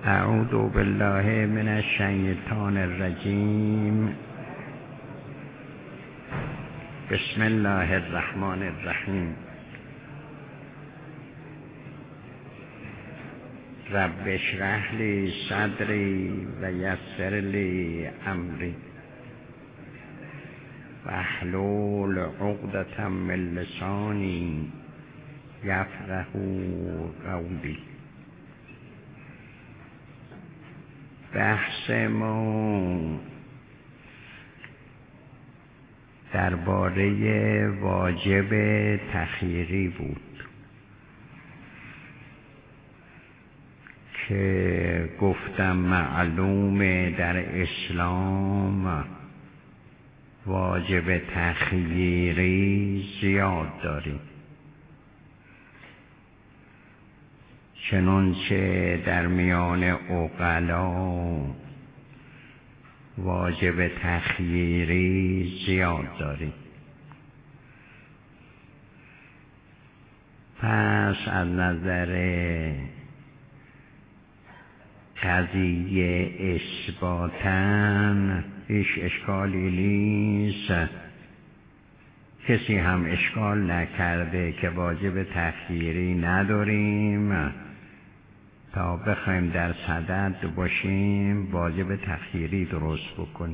اعوذ بالله من الشیطان الرجیم. بسم الله الرحمن الرحیم. رب اشرح لی صدری و یسر لی امری واحلل عقدة من لسانی یفقهوا قولی. بحث ما درباره واجب تخییری بود که گفتم معلومه در اسلام واجب تخییری زیاد داریم، چنانچه در میان عقلا واجب تخییری زیاد داریم. پس از نظر قضیه اثباتاً هیچ اشکالی نیست، کسی هم اشکال نکرده که واجب تخییری نداریم تا بخوایم در صدد باشیم واجب تخییری درست بکنیم.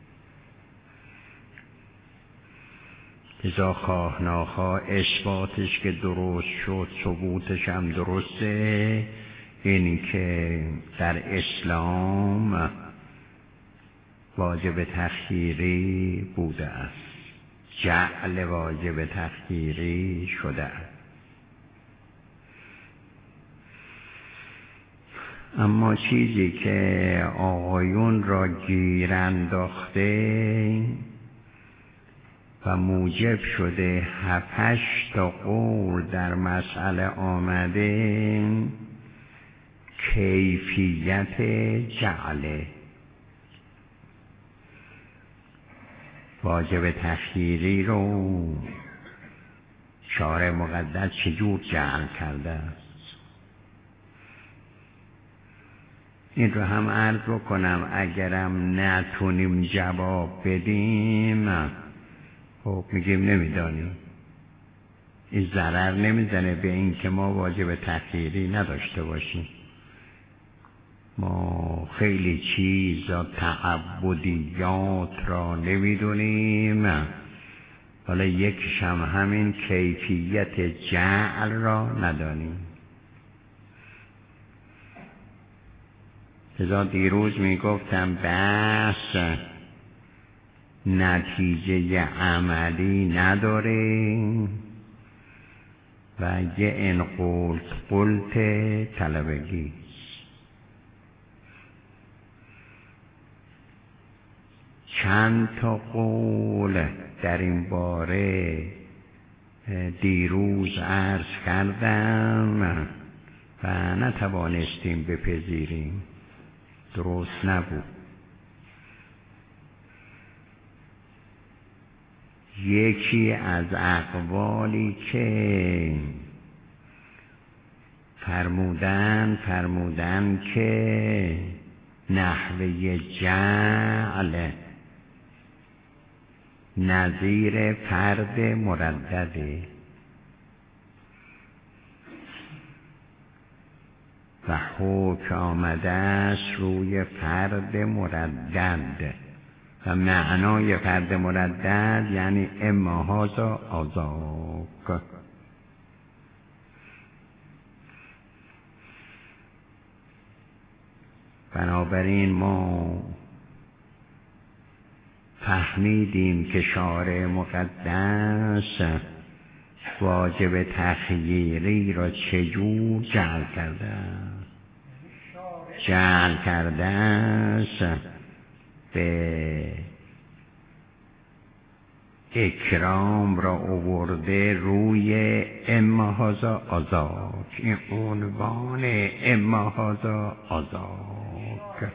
لذا خواه ناخواه اثباتش که درست شد، ثبوتش هم درسته، اینی که در اسلام واجب تخییری بوده است، جعل واجب تخییری شده است. اما چیزی که آقایون را گیر انداخته و موجب شده 7-8 تا قول در مسئله آمده، کیفیت جعل واجب تخییری رو شارع مقدس چجور جعل کرده است. این رو هم عرض بکنم، اگرم نتونیم جواب بدیم خب میگیم نمیدانیم، این ضرر نمیزنه به این که ما واجب تخییری نداشته باشیم. ما خیلی چیزا تعبدیات را نمیدونیم، حالا یکیش هم همین کیفیت جعل را ندانیم. لذا دیروز میگفتم بحث نتیجه عملی نداره و یه ان قلت طلبگی. چند تا قول در این باره دیروز عرض کردم و نتوانستیم بپذیریم، درست نبود. یکی از اقوالی که فرمودن که نحوه جعل نظیر فرد مردده و حکم آمده است روی فرد مردد و معنای فرد مردد یعنی اما هذا آذاک. بنابراین ما فهمیدیم که شارع مقدس واجب تخییری را چجور جعل کرده است. جعل کرده است به اکرام را آورده روی اما هذا آذاک، این عنوان اما هذا آذاک.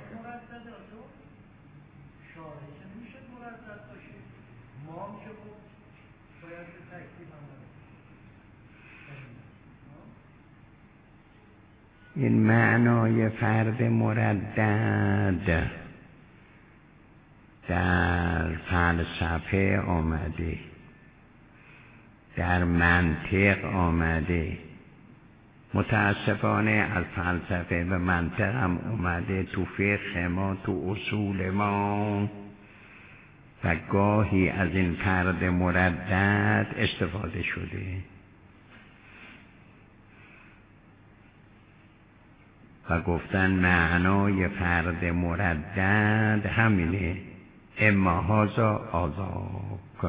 این معنای فرد مردد در فلسفه آمده، در منطق آمده، متاسفانه از فلسفه و منطق هم اومده تو فقه ما، تو اصول ما، و گاهی از این فرد مردد استفاده شده و گفتن معنای فرد مردد همینه، اما هازا آزاک.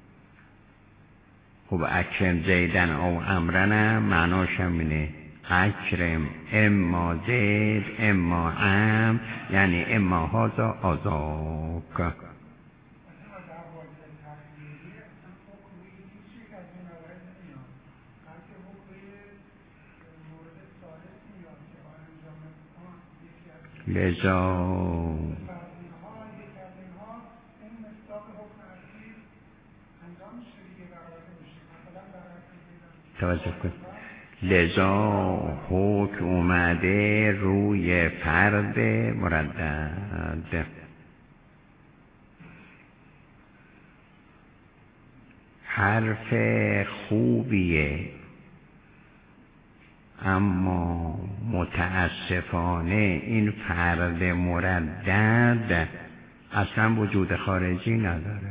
خب اکرم زیدن او امرنم معناش همینه، اکرم اما زید اما ام، یعنی اما هازا آزاک. لذا توجه کن، لذا حکم اومده روی فرد مردد. حرف خوبیه، اما متاسفانه این فرد مردد اصلا وجود خارجی نداره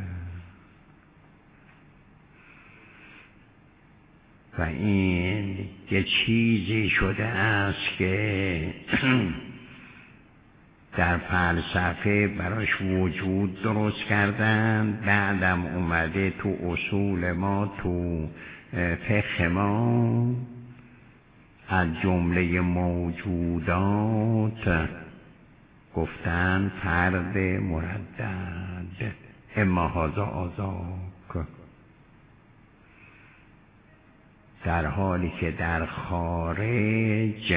و این یه چیزی شده است که در فلسفه براش وجود درست کردن، بعدم اومده تو اصول ما، تو فقه ما، از جمله موجودات گفتن فرد مردد، اما هازا آزاک، در حالی که در خارج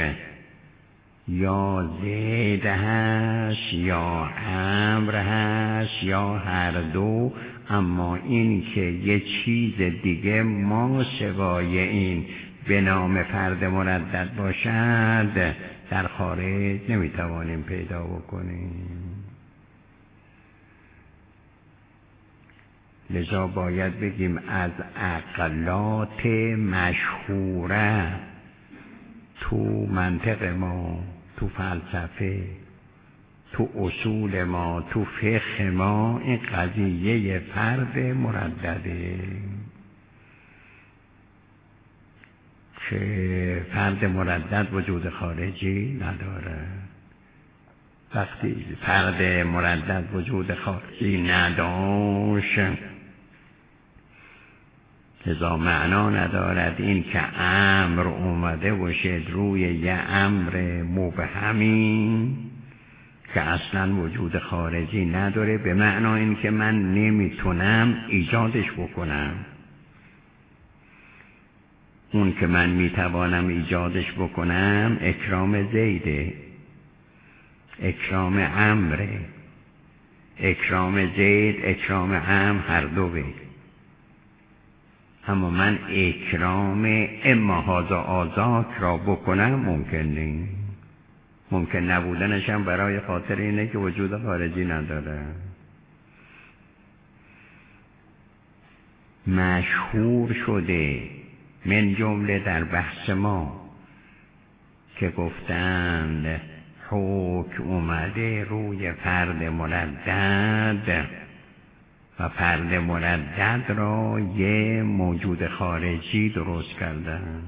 یا زید هست یا امر هست یا هر دو، اما این که یه چیز دیگه ما سوای این به نام فرد مردد باشد در خارج نمیتوانیم پیدا بکنیم. لذا باید بگیم از عقلات مشهوره تو منطق ما، تو فلسفه، تو اصول ما، تو فقه ما، این قضیه فرد مردده که فرد مردد وجود خارجی نداره. وقتی فرد مردد وجود خارجی نداشت، لذا معنا ندارد این که امر اومده باشد روی یه امر مبهمی که اصلا وجود خارجی نداره، به معنا این که من نمیتونم ایجادش بکنم. اون که من میتوانم ایجادش بکنم اکرام زیده، اکرام امره، اکرام زید، اکرام امر، هر دو به. اما من اکرام اما هازا آزاک را بکنم ممکن نیست. ممکن نبودنش هم برای خاطر اینه که وجود خارجی نداره. مشهور شده من جمله در بحث ما که گفتند حکم اومده روی فرد مردد و فرد مردد را یه موجود خارجی درست کردن.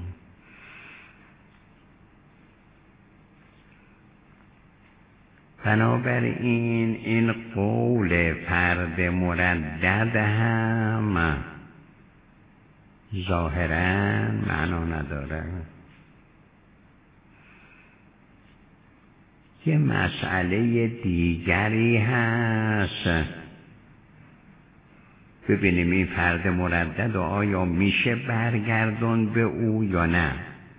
بنابراین این قول فرد مردد هم ظاهراً معنا نداره. یه مسئله دیگری هست، ببینیم این فرد مردد آیا میشه برگردون به او یا نه.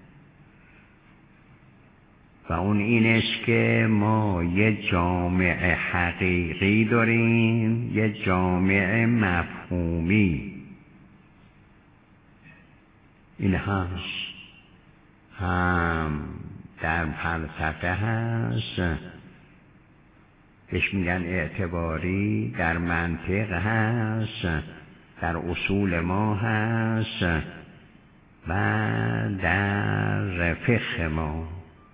و اون این است که ما یه جامعه حقیقی داریم، یه جامعه مفهومی. این هست هم در فلسفه هست، بهش میگن اعتباری، در منطق هست، در اصول ما هست و در فقه ما.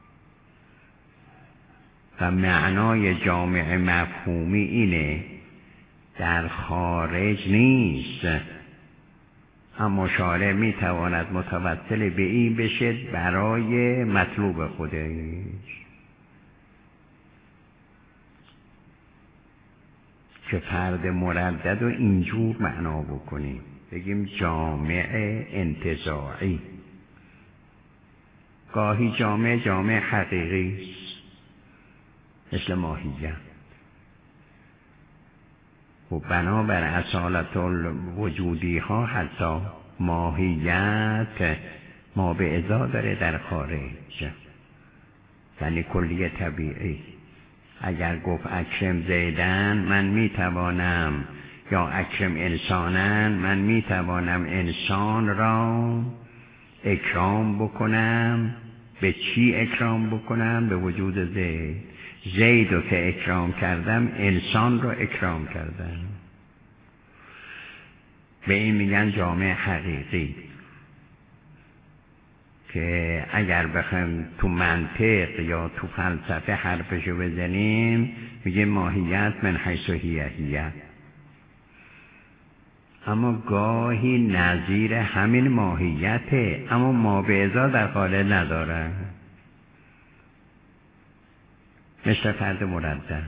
و معنای جامع مفهومی اینه در خارج نیست، اما شارع میتواند متوسل به این بشه برای مطلوب خودش. که فرد مردد رو اینجور معنا بکنیم، بگیم جامع انتزاعی. گاهی جامع حقیقی است، مثل ماهیت. و بنابر اصالت الوجودی ها حتی ماهیت ما به ازا داره در خارج، یعنی کلیه طبیعی. اگر گفت اکرم زیدن، من میتوانم، یا اکرم انسانن، من میتوانم انسان را اکرام بکنم. به چی اکرام بکنم؟ به وجود زید. زید رو که اکرام کردم، انسان رو اکرام کردم. به این میگن جامع حقیقی، که اگر بخوایم تو منطق یا تو فلسفه حرفشو بزنیم، میگه ماهیت من حیث هیه. اما گاهی نظیر همین ماهیته، اما ما به ازا در قالب نداره، مثل فرد مردد.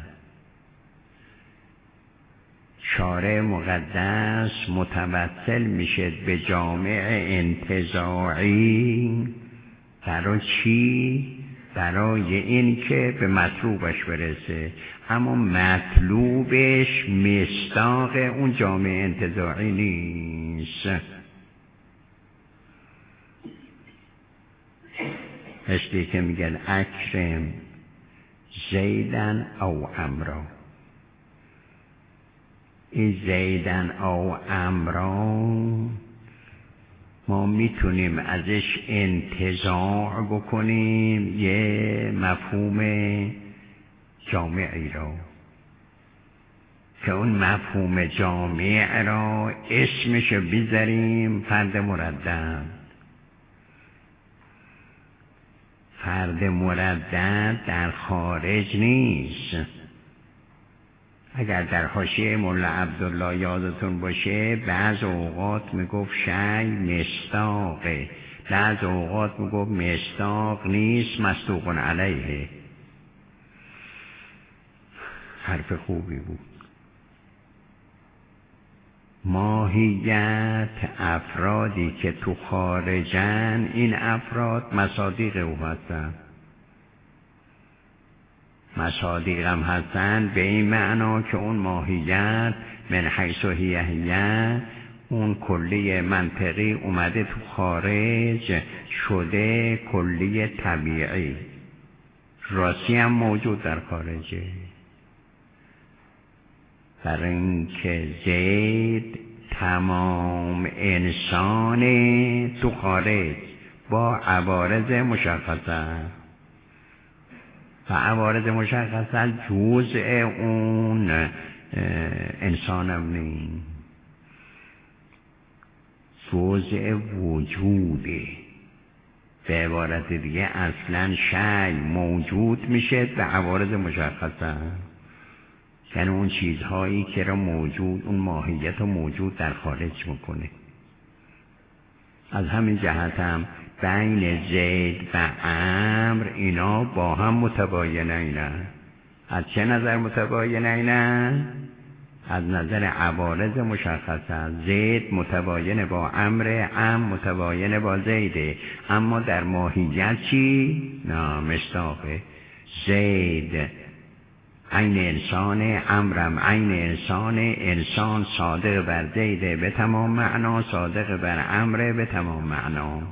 شارع مقدس متوسل میشه به جامع انتزاعی. برای چی؟ برای این که به مطلوبش برسه، اما مطلوبش مصداق اون جامع انتزاعی نیست. مثلی که میگن اکرم زیدن او عمرو. این زیدن او عمرو ما میتونیم ازش انتزاع بکنیم یه مفهوم جامعی را، که اون مفهوم جامع را اسمشو بذاریم فرد مردد. فرد مردد در خارج نیست. اگر در حاشیه مولا عبدالله یادتون باشه، بعض اوقات میگفت شی مصداقه، بعض اوقات میگفت مصداق نیست مصدوق علیه. حرف خوبی بود. ماهیت افرادی که تو خارجن، این افراد مصادیق او هستن. مصادیق هم هستن به این معنا که اون ماهیت من حیث هیه، اون کلیه منطقی اومده تو خارج شده کلیه طبیعی. راستی هم موجود در خارجه. برای اینکه زید تمام انسان تو خارج با عوارض مشخصه، و عوارض مشخصه جزء اون انسان هم نیست، جزء وجوده. به عبارت دیگه اصلا شی موجود میشه به عوارض مشخصه، یعنی اون چیزهایی که را موجود، اون ماهیت رو موجود در خارج میکنه. از همین جهت هم بین زید و عمرو اینا با هم متباینه اینا. از چه نظر متباینه اینا؟ از نظر عوارض مشخصه. زید متباینه با عمرو، عمرو متباینه با زیده، اما در ماهیت چی؟ نه، مصداقه. زید عین انسان، عمرم عین انسان، انسان صادق بر زیده به تمام معنا، صادق بر عمرو به تمام معنا.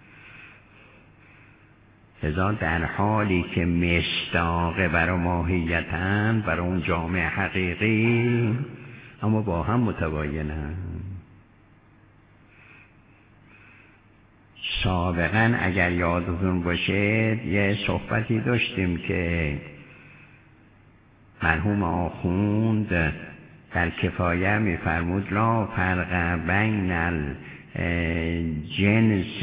لذا در حالی که مصداق بر ماهیتن، بر اون جامع حقیقی، اما با هم متباینن. سابقا اگر یادتون باشه یه صحبتی داشتیم که مرحوم آخوند در کفایه میفرمود لا فرق بین الجنس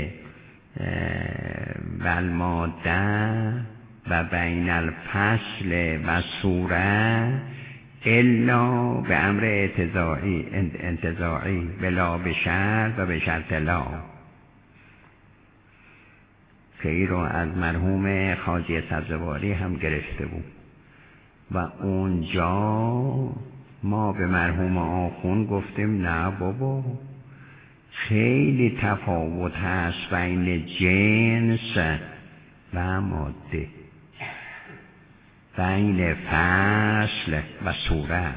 و الماده و بین الفصل و صوره الا به امر انتزاعی بلا بشر و به شرط لا، که ای رو از مرحوم خواجه سبزواری هم گرفته بود و اونجا ما به مرحوم آخوند گفتیم نه بابا، خیلی تفاوت هست بین جنس و ماده، بین فصل و صورت.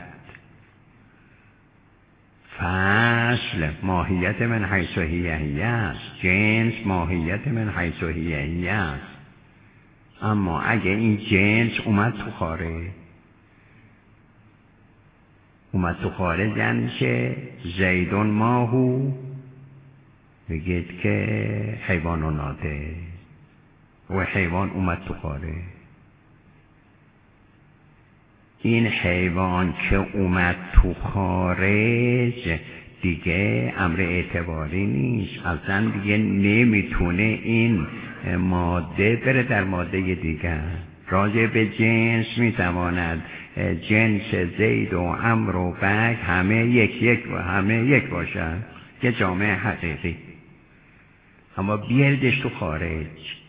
فصل ماهیت من حیث هی است، جنس ماهیت من حیث هی است. اما اگه این جنس اومد تو خارج یعنی که زیدون ماهو، بگید که حیوان و ناطق و حیوان اومد تو خارج. این حیوان که اومد تو خارج دیگه امر اعتباری نیست، اصلا دیگه نمیتونه این ماده بره در ماده دیگر. راجع به جنس میتواند جنس زید و عمر و بک همه یک باشد، یه جامعه حقیقی، اما بیاردش تو خارج،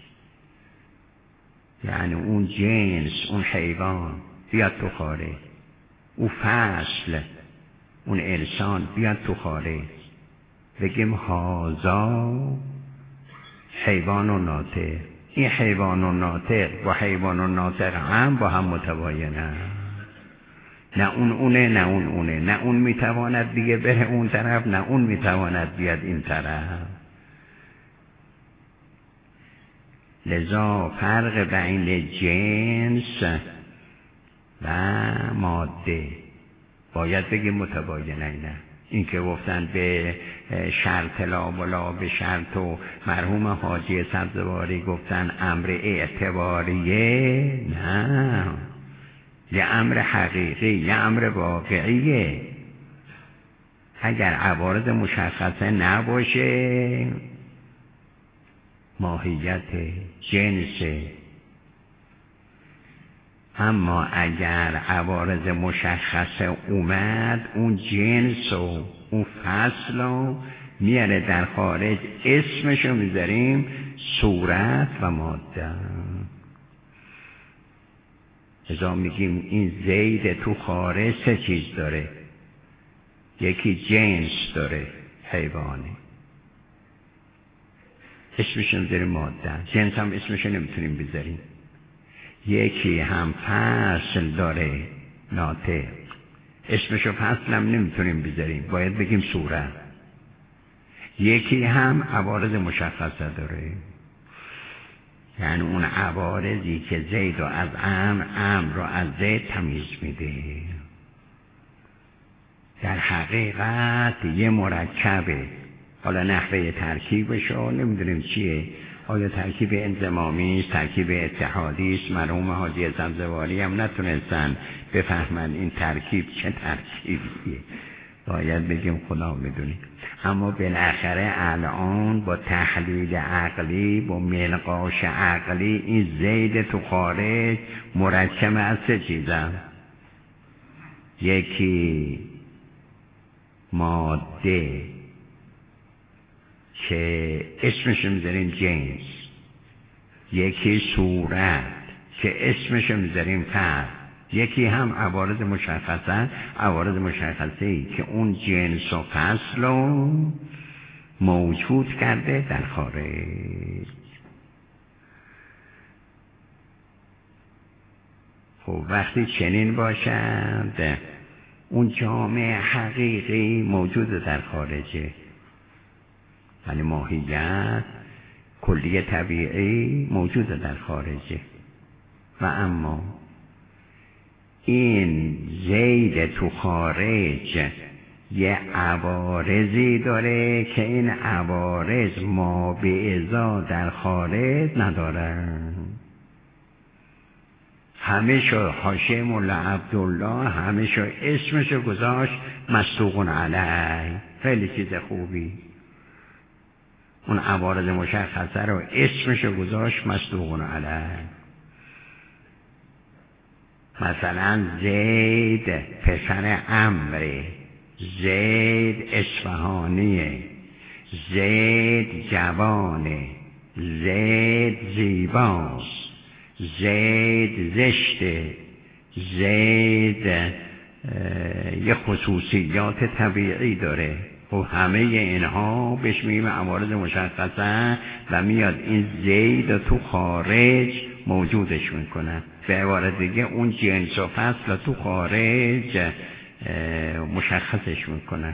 یعنی اون جنس، اون حیوان بیاد تو خارج، اون فصل، اون انسان بیاد تو خارج، بگیم هازا حیوان و ناطق. این حیوان و ناطق با حیوان و ناطق هم با هم متباینه، نه اون اونه نه اون اونه، نه اون میتواند دیگه بره اون طرف نه اون میتواند بیاد این طرف. لذا فرق بین جنس و ماده باید بگیم متباینه. نه این که گفتن به شرط لا ولا به شرط و مرحوم حاجی سبزواری گفتن امر اعتباریه، نه، یه امر حقیقی، یه امر واقعیه. اگر عوارض مشخصه نباشه ماهیت جنسه، اما اگر عوارض مشخصه اومد اون جنس و اون فصل رو میاره در خارج، اسمشو میذاریم صورت و ماده. ازا میگیم این زید تو خارج سه چیز داره، یکی جنس داره حیوانی، اسمشو میذاریم ماده، جنس هم اسمشو نمیتونیم بذاریم. یکی هم فصل داره ناطق، اسمشو فصل هم نمیتونیم بذاریم، باید بگیم صورت. یکی هم عوارض مشخصه داره، یعنی اون عوارضی که زید رو از عمر، عمر رو از زید تمیز میده. در حقیقت یه مرکبه، حالا نحوه ترکیبش رو نمیدونیم چیه، آیا ترکیب انضمامی است، ترکیب اتحادی است. مرحوم حاجی سبزواری هم نتونستن بفهمن این ترکیب چه ترکیبیه، باید بگیم خدا میدونه. اما بالاخره الان با تحلیل عقلی، با ملقاش عقلی، این زید تو خارج مرکب از سه چیزم، یکی ماده که اسمش میذاریم جنس، یکی صورت که اسمش میذاریم فرد، یکی هم عوارض مشخصه، عوارض مشخصه‌ای که اون جنس و فصل رو موجود کرده در خارج. خب وقتی چنین باشد اون جامعه حقیقی موجود در خارجه، یعنی ماهیت کلی طبیعی موجود در خارجه. و اما این زید تو خارج یه عوارضی داره که این عوارض ما به ازا در خارج ندارن. همه شو حاشیه مولا عبدالله همه شو اسمشو گذاشت مصدوق علیه. خیلی چیز خوبی. اون عوارض مشخصه رو اسمشو گذاشت مصدوق علیه. مثلا زید پسر عمره، زید اصفهانیه، زید جوانه، زید زیباست، زید زشته، زید یه خصوصیات طبیعی داره. و همه اینها بهش میگیم عوارض مشخصه و میاد این زید تو خارج موجودش میکنه. به عبارت دیگه اون جنس و فصل تو خارج مشخصش میکنه.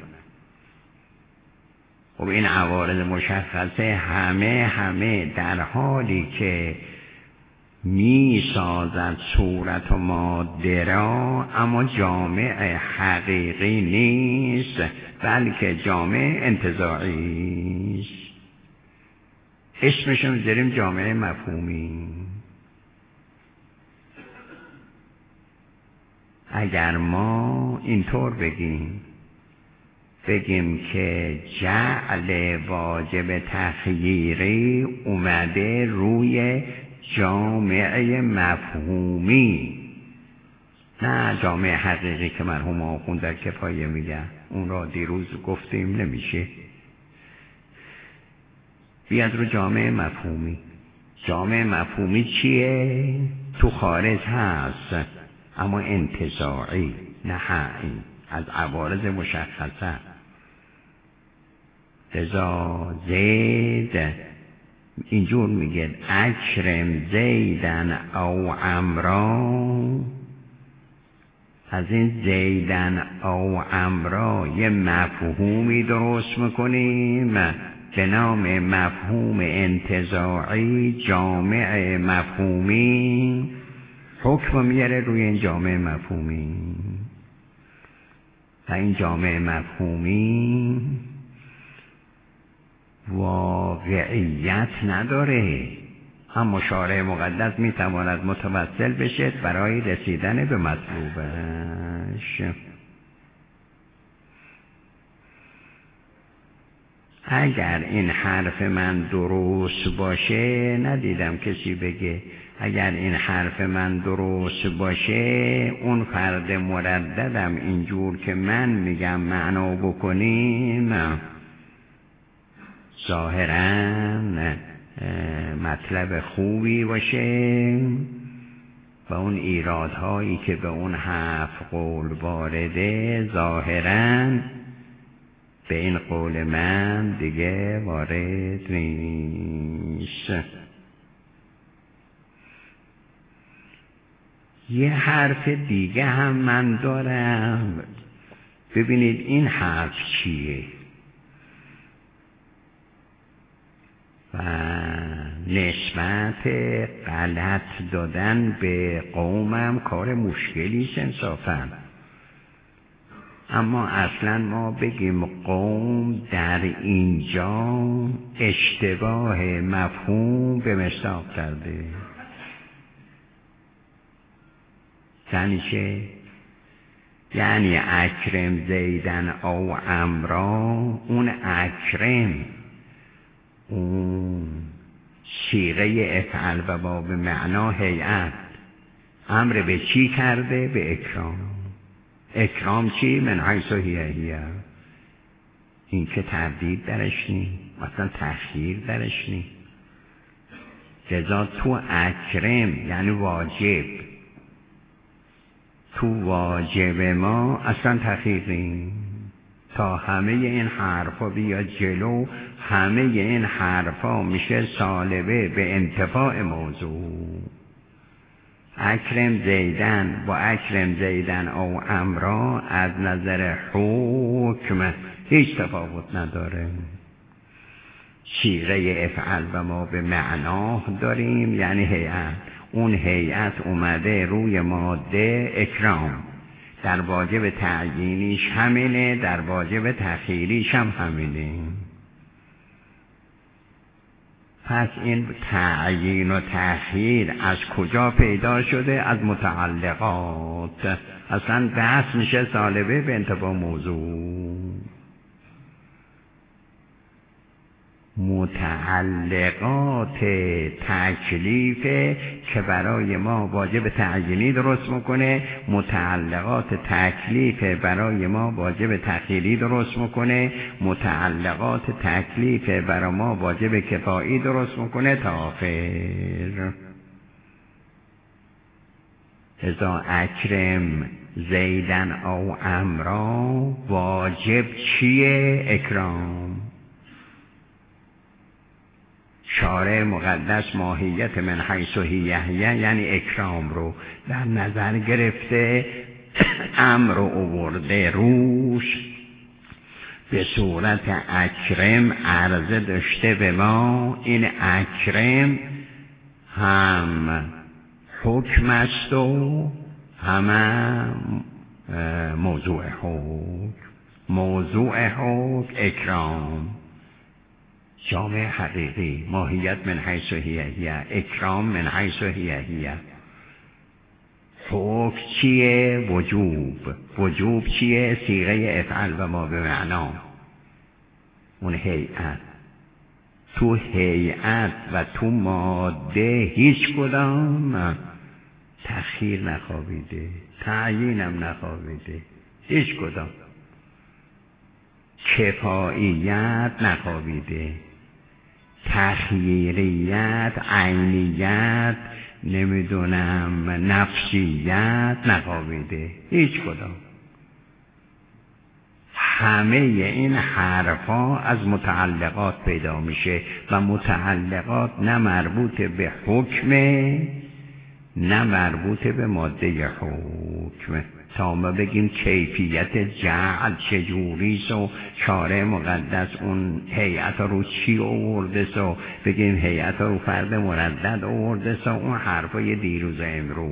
خب این عوارض مشخصه همه در حالی که می سازد صورت و ماده را، اما جامع حقیقی نیست بلکه جامع انتزاعی است. اسمشون داریم جامع مفهومی. اگر ما اینطور بگیم که جعل واجب تخییری اومده روی جامعه مفهومی، نه جامعه حقیقی که مرحوم آخوند در کفایه میگن، اون را دیروز گفتیم نمیشه. بیاد رو جامعه مفهومی. جامعه مفهومی چیه؟ تو خارج هست اما انتزاعی، نه حقیقی، از عوارض مشخصه. لذا زید اینجور میگه اکرم زیدن او عمرا. از این زیدن او عمرا یه مفهومی درست میکنیم به نام مفهوم انتزاعی، جامع مفهومی. حکم میاره روی این جامع مفهومی و این جامع مفهومی واقعیت نداره، اما شارع مقدس میتواند متوسل بشه برای رسیدن به مطلوبش. اگر این حرف من درست باشه، ندیدم کسی بگه اگر این حرف من درست باشه اون فرد مرددم اینجور که من میگم معنا بکنیم ظاهراً مطلب خوبی باشه و اون ایرادهایی که به اون حرف قول وارده ظاهراً به این قول من دیگه وارد نیست. یه حرف دیگه هم من دارم. ببینید این حرف چیه و نسبت غلط دادن به قومم کار مشکلی انصافاً. اما اصلا ما بگیم قوم در اینجا اشتباه مفهوم به مصداق کرده. یعنی چه؟ یعنی اکرم زیدن او عمرا، اون اکرم اون صیغه افعل و باب معنا هیئت امر به چی کرده؟ به اکرام. اکرام چی؟ من حیث هیه. این که تردید درش نی، مثلا تخییر درش نی. لذا تو اکرم یعنی واجب، تو واجب ما اصلا تخییر نی. تا همه این حرفا بیاد جلو، همه این حرفا میشه سالبه به انتفاع موضوع. اکرم زیدن با اکرم زیدن او امرا از نظر حکم هیچ تفاوت نداره. صیغه افعل و ما به معنا داریم یعنی هیئت. اون هیئت اومده روی ماده اکرام. در واجب تعیینیش همینه، در واجب تأخیریش هم همینه. پس این تعیین و تأخیر از کجا پیدا شده؟ از متعلقات. اصلا بحث میشه سالبه به انتباه موضوع. متعلقات تکلیف که برای ما واجب تعیینی درست میکنه، متعلقات تکلیف برای ما واجب تأخیری درست میکنه، متعلقات تکلیف برای ما واجب کفایی درست میکنه تا آخر. اذا اکرم زیدن او امرا، واجب چیه؟ اکرام. شارع مقدس ماهیت من حیث هیه یعنی اکرام رو در نظر گرفته، امر رو آورده روش به صورت اکرم عرضه داشته به ما. این اکرم هم حکم است و هم موضوع حکم. موضوع حکم اکرام، جامع حقیقی، ماهیت من حیث هیه، اکرام من حیث هیه. حکم چیه؟ وجوب. وجوب چیه؟ صیغه افعل و ما به معنا، اون هیئت. تو هیئت و تو ماده هیچ کدام تأخیر نخوابیده، تعیینم نخوابیده، هیچ کدام. کفاییت نخوابیده، تخییریت، عینیت، نمیدونم نفسیت نخوابیده، هیچ کدام. همه این حرفا از متعلقات پیدا میشه و متعلقات نه مربوط به حکمه نه مربوط به ماده حکمه. تا ما بگیم کیفیت جعل چجوریست و شارع مقدس اون هیئت رو چی آورده و بگیم هیئت رو فرد مردد آورده و اون حرفای دیروز امرو.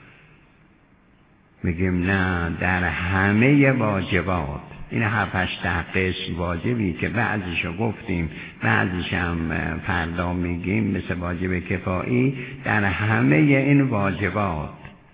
میگیم نه، در همه واجبات این 7-8 قسم واجبی که بعضیشو گفتیم بعضیش هم فردا میگیم مثل واجب کفایی، در همه این واجبات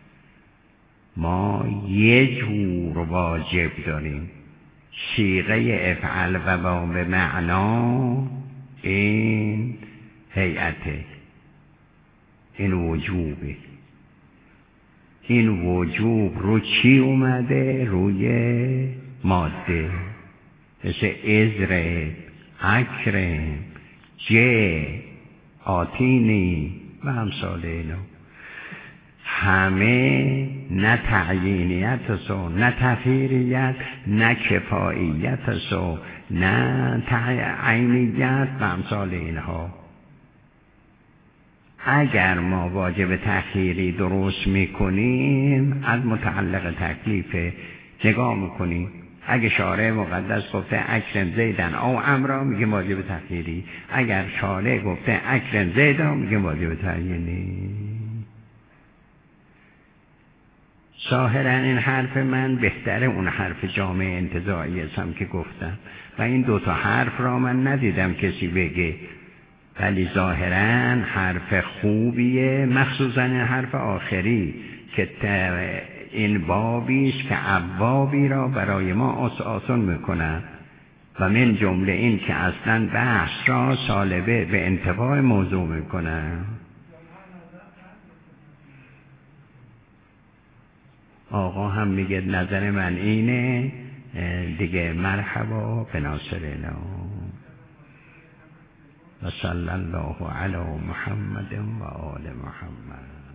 ما یه جور واجب داریم، صیغه افعل و با به معنا. این هیئته، این وجوبه. این وجوب رو چی اومده؟ روی ماده، مثل ازر، اکرم، جه، آتینی و امثال اینا. همه نه تعیینیت سو، نه تأخیریت، نه کفاییت سو، نه عینیت و امثال اینها. اگر ما واجب تأخیری درست میکنیم از متعلق تکلیف نگاه میکنیم. اگه شارع مقدس گفته اکرم زیدن او امرا، میگه واجب تأخیری. اگر شارع گفته اکرم زیدن، میگه واجب تعیینی. ظاهرا این حرف من بهتره اون حرف جامع انتزاعی هم که گفتم و این دوتا حرف را من ندیدم کسی بگه، ولی ظاهرا حرف خوبیه، مخصوصا این حرف آخری که این بابیش که ابوابی را برای ما آسان میکنه و من جمله این که اصلا بحث را سالبه به انتباه موضوع میکنه. آقا هم میگه نظر من اینه دیگه. مرحبا به ناصرنا و صلی الله علی محمد و آل محمد.